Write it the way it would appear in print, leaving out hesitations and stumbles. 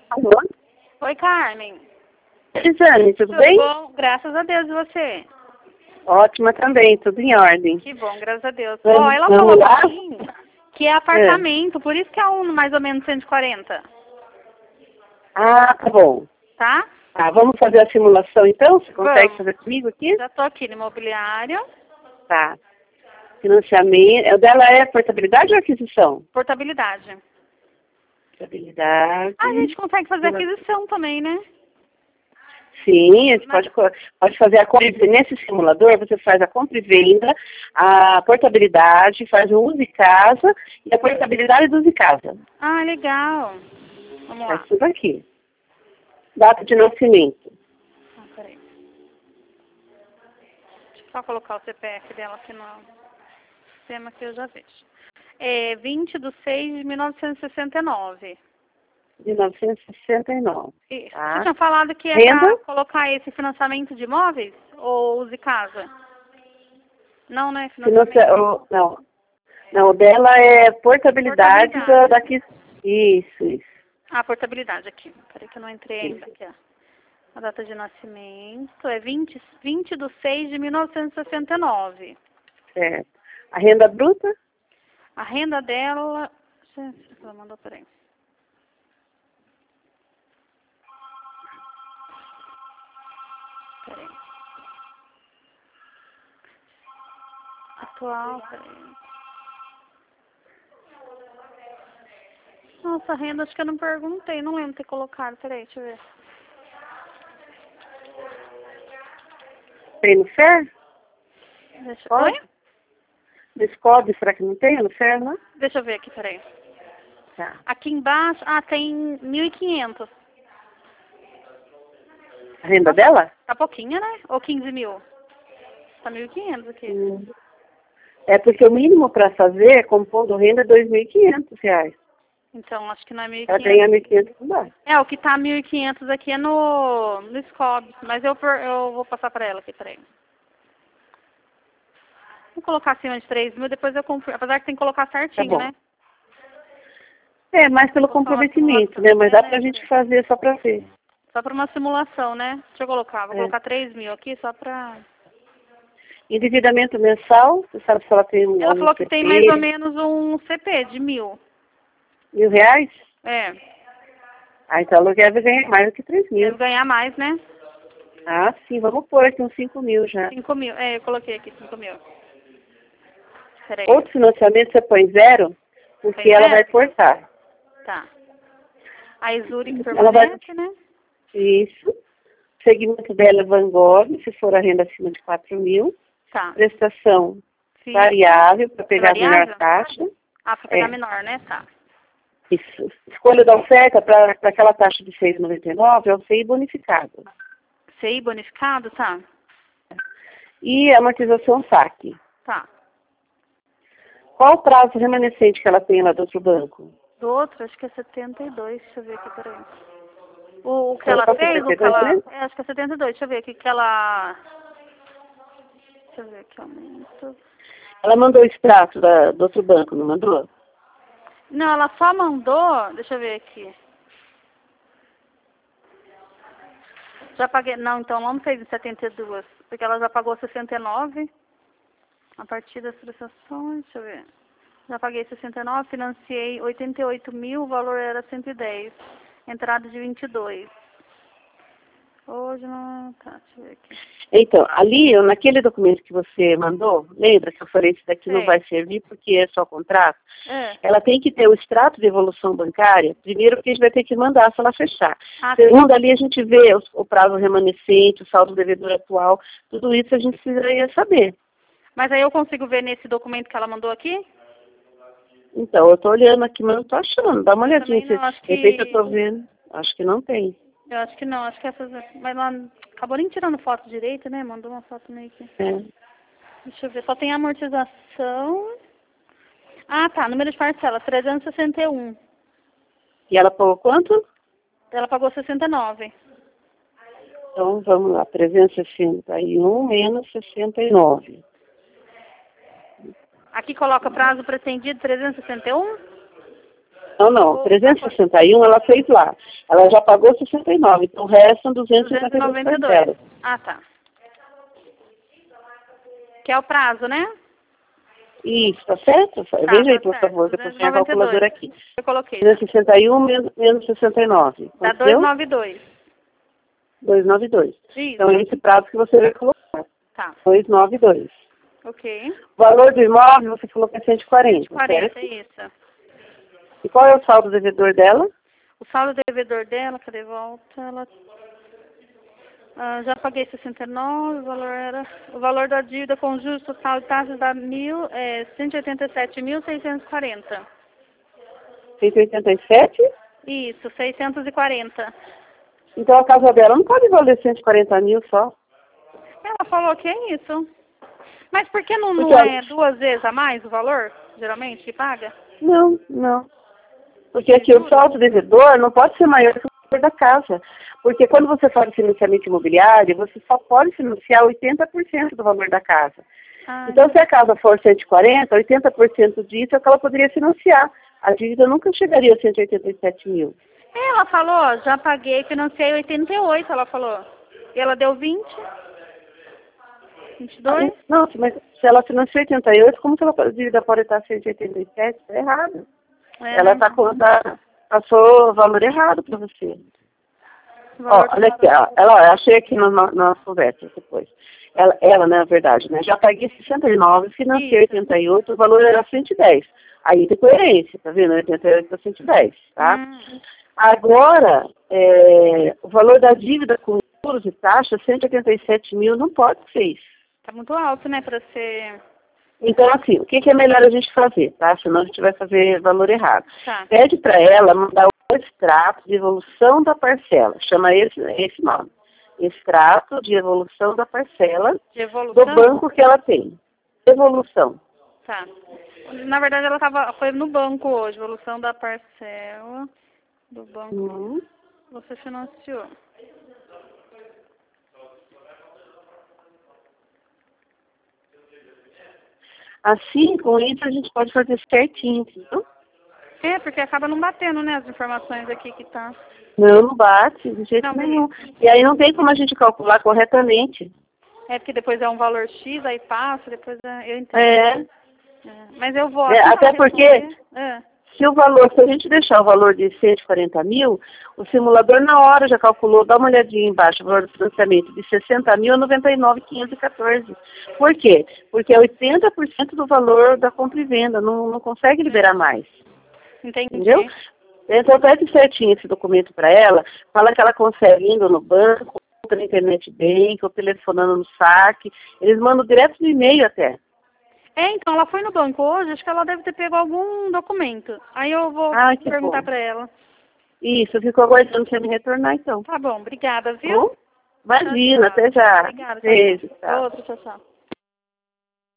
Alô? Oi, Carmen. Gisane, tudo bem? Bom? Graças a Deus, e você? Ótima também, tudo em ordem. Que bom, graças a Deus. Vamos, Ela vamos falou lá? pra mim que é apartamento, por isso que é mais ou menos 140, Ah, tá bom. tá? Tá, vamos fazer a simulação então? Você consegue Vamos. fazer comigo aqui? Já tô aqui no imobiliário. Tá. Financiamento. O dela é portabilidade ou aquisição? Portabilidade. Portabilidade. A gente consegue fazer aquisição também, né? Sim, a gente pode fazer a compra e venda. Nesse simulador, você faz a compra e venda, a portabilidade, faz o uso em casa e a portabilidade do uso em casa. Ah, legal. Vamos lá. Faz tudo aqui. Data de nascimento. Ah, peraí. Deixa eu só colocar o CPF dela aqui no sistema que eu já vejo. É 20/6/1969. 1969. Isso. Tá? Você tinha falado que é Renda? para colocar esse financiamento de imóveis ou use casa? Não, né? Financiamento. Não, o dela é portabilidade, daqui. Isso. Ah, portabilidade aqui. Peraí que eu não entrei ainda. Isso. Aqui, ó. A data de nascimento é 20/6/1969. Certo. A renda bruta? A renda dela... Ela mandou, peraí. Peraí. Atual, peraí. Nossa, a renda acho que eu não perguntei, não lembro de ter colocado. Peraí, deixa eu ver. Tem no FER? Oi? Descobre, será que não tem no FER, não? Deixa eu ver aqui, peraí. Tá. Aqui embaixo, tem 1.500. A renda dela? Tá pouquinho, né? Ou 15 mil? Tá 1.500 aqui. É porque o mínimo para fazer, compondo renda, é R$2.500. Então, acho que não é 1.500. Ela ganha 1.500 por baixo. O que tá 1.500 aqui é no Scob. Mas eu vou passar pra ela aqui, peraí. Vou colocar acima de 3 mil, depois eu confirmo. Apesar que tem que colocar certinho, bom. né? É, mais pelo comprometimento, né? Mas dá pra gente fazer só pra ver. Só pra uma simulação, né? Deixa eu colocar. Vou colocar 3 mil aqui só pra... Endividamento mensal, você sabe se ela tem Ela falou que tem mais ou menos um CP de 1.000. R$1.000? É. Ah, então ela deve ganhar mais do que 3 mil. Deve ganhar mais, né? Ah, sim, vamos pôr aqui uns 5 mil já. 5 mil, eu coloquei aqui 5 mil. Peraí. Outro financiamento você põe 0, porque ela vai cortar. Tá. A Exuri que permanece, né? Isso. O segmento dela é Van Gogh, se for a renda acima de 4 mil. Tá. Prestação variável, para pegar a menor taxa. Ah, para pegar menor, né? Tá. Isso. Escolha da oferta para aquela taxa de 6,99 é o CI bonificado. CI bonificado, tá. E amortização saque. Tá. Qual o prazo remanescente que ela tem lá do outro banco? Do outro, acho que é 72, deixa eu ver aqui, peraí. O que ela fez, o que ela... acho que é 72, deixa eu ver aqui que ela... Deixa eu ver aqui, aumento. Ela mandou o extrato do outro banco, não mandou? Não, ela só mandou, deixa eu ver aqui. Já paguei, não, então ela não fez em 72, porque ela já pagou 69. A partir das prestações, deixa eu ver. Já paguei 69, financiei 88 mil, o valor era 110. Entrada de 22. Hoje não... Tá, deixa eu ver aqui. Então, ali, naquele documento que você mandou, lembra que eu falei isso daqui não vai servir porque é só contrato? Ela tem que ter o extrato de evolução bancária, primeiro porque a gente vai ter que mandar se ela fechar. Segundo, ali a gente vê o prazo remanescente, o saldo devedor atual, tudo isso a gente precisaria saber. Mas aí eu consigo ver nesse documento que ela mandou aqui? Então, eu estou olhando aqui, mas não estou achando. Dá uma olhadinha. De repente eu estou vendo. Acho que não tem. Eu acho que não. Acho que essas... Mas ela acabou nem tirando foto direito, né? Mandou uma foto meio que... Deixa eu ver. Só tem amortização. Ah, tá. Número de parcela, 361. E ela pagou quanto? Ela pagou 69. Então, vamos lá. 361 menos 69. Aqui coloca prazo pretendido 361? Não. 361 ela fez lá. Ela já pagou 69, então restam 252 parcelas. Ah, tá. Que é o prazo, né? Isso, tá certo? Veja aí, por favor, depois tem a calculadora aqui. Eu coloquei. 361 menos 69. Dá 292. 292. Isso. Então, é esse prazo que você vai colocar. Tá. 292. Ok. O valor do imóvel, você falou que é 140, 140, certo? isso. E qual é o saldo devedor dela? O saldo devedor dela, cadê volta? Ela... já paguei 69, o valor da dívida com juros total e taxas dá 187.640. 187? Isso, 640. Então a casa dela não pode valer 140 mil só. Ela falou que é isso. Mas por que não é 2 vezes a mais o valor, geralmente, que paga? Não. Porque aqui o saldo devedor não pode ser maior que o valor da casa. Porque quando você faz financiamento imobiliário, você só pode financiar 80% do valor da casa. Então, se a casa for 140, 80% disso é o que ela poderia financiar. A dívida nunca chegaria a 187 mil. Ela falou, já paguei, financiei 88, ela falou. E ela deu 20? 22? Não, mas se ela financiou 88, como que a dívida pode estar 187? Está errado. Ela passou o valor errado para você. Olha aqui, achei aqui na conversa depois. Ela, na verdade, né? Já paguei 69, financiei 88, o valor era 110. Aí tem coerência, tá vendo? 88 para 110, tá? Agora, o valor da dívida com juros e taxas, 187 mil, não pode ser isso. Tá muito alto, né, para ser... Então, assim, o que é melhor a gente fazer, tá? Senão a gente vai fazer valor errado. Tá. Pede para ela mandar o extrato de evolução da parcela. Chama esse nome. Extrato de evolução da parcela do banco que ela tem. Evolução. Tá. Na verdade, ela foi no banco hoje. Evolução da parcela do banco. Você financiou. Assim, com isso, a gente pode fazer certinho, entendeu? Porque acaba não batendo, né, as informações aqui que tá. Não bate, de jeito nenhum. E aí não tem como a gente calcular corretamente. Porque depois é um valor X, aí passa, depois eu entendo. Mas eu vou... até porque, se a gente deixar o valor de 140 mil, o simulador na hora já calculou, dá uma olhadinha embaixo, o valor do financiamento de 60 mil a 99.514. Por quê? Porque é 80% do valor da compra e venda, não consegue liberar mais. Entendi. Entendeu? Então pede certinho esse documento para ela, fala que ela consegue indo no banco, na internet bank, ou telefonando no saque, eles mandam direto no e-mail até. Então, ela foi no banco hoje, acho que ela deve ter pego algum documento. Aí eu vou perguntar para ela. Isso, eu fico aguardando você me retornar, então. Tá bom, obrigada, viu? Imagina, até já. Obrigada. Beijo, tchau. Outro, tchau.